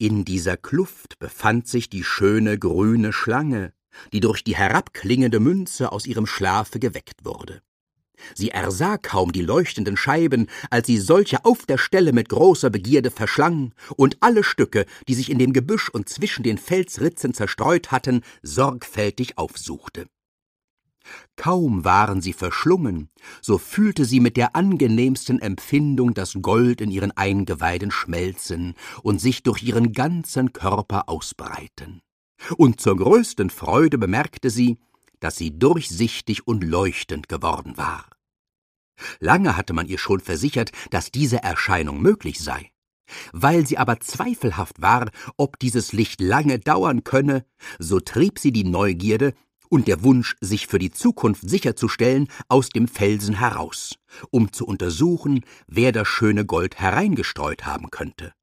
In dieser Kluft befand sich die schöne grüne Schlange, die durch die herabklingende Münze aus ihrem Schlafe geweckt wurde. Sie ersah kaum die leuchtenden Scheiben, als sie solche auf der Stelle mit großer Begierde verschlang und alle Stücke, die sich in dem Gebüsch und zwischen den Felsritzen zerstreut hatten, sorgfältig aufsuchte. Kaum waren sie verschlungen, so fühlte sie mit der angenehmsten Empfindung das Gold in ihren Eingeweiden schmelzen und sich durch ihren ganzen Körper ausbreiten. Und zur größten Freude bemerkte sie, dass sie durchsichtig und leuchtend geworden war. Lange hatte man ihr schon versichert, dass diese Erscheinung möglich sei. Weil sie aber zweifelhaft war, ob dieses Licht lange dauern könne, so trieb sie die Neugierde und der Wunsch, sich für die Zukunft sicherzustellen, aus dem Felsen heraus, um zu untersuchen, wer das schöne Gold hereingestreut haben könnte.